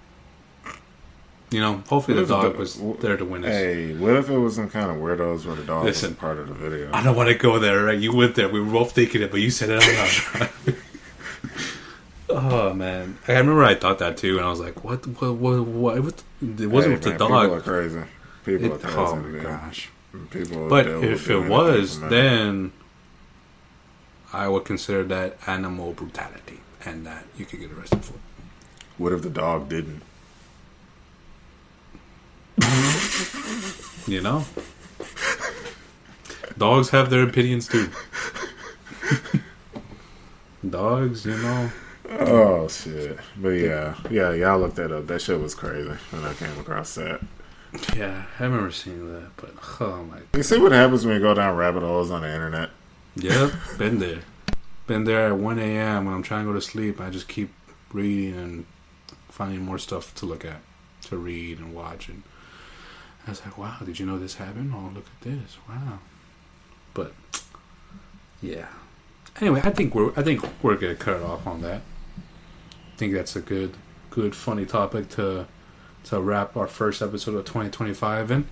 You know, hopefully the dog was there to witness. Hey, what if it was some kind of weirdos where the dog wasn't part of the video? I don't want to go there, right? You went there. We were both thinking it, but you said it out loud. Oh, man. I remember I thought that, too, and I was like, what? It wasn't with the dog. People are crazy. People are crazy. Oh, my gosh. People but if it was, then I would consider that animal brutality, and that you could get arrested for. What if the dog didn't? You know? Dogs have their opinions, too. Dogs, you know... Oh, shit. But yeah, y'all looked that up. That shit was crazy when I came across that. Yeah, I remember seeing that, but oh my god. You see what happens when you go down rabbit holes on the internet? Yep, been there. Been there at 1 a.m. when I'm trying to go to sleep. I just keep reading and finding more stuff to look at, to read and watch. And I was like, wow, did you know this happened? Oh, look at this. Wow. But, yeah. Anyway, I think we're going to cut it off on that. I think that's a good, funny topic to wrap our first episode of 2025 in.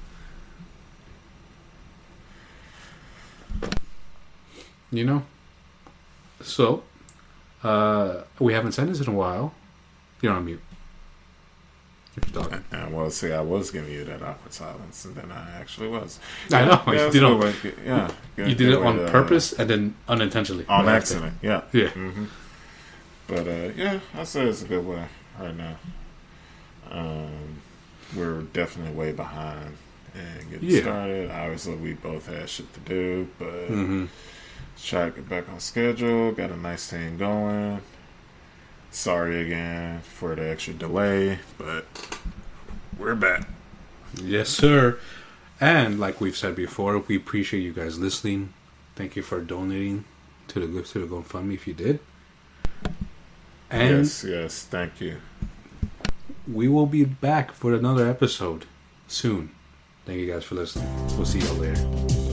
You know? So, we haven't said this in a while. You're on mute. If you're talking. Well, see, I was giving you that awkward silence, and then I actually was. I know. Yeah, you did it on purpose and then unintentionally. On accident, yeah. Yeah. Mm-hmm. But, yeah, I'd say it's a good way right now. We're definitely way behind and getting started. Obviously, we both had shit to do, but try to get back on schedule. Got a nice thing going. Sorry again for the extra delay, but we're back. Yes, sir. And like we've said before, we appreciate you guys listening. Thank you for donating to the GoFundMe if you did. And yes, thank you. We will be back for another episode soon. Thank you guys for listening. We'll see y'all later.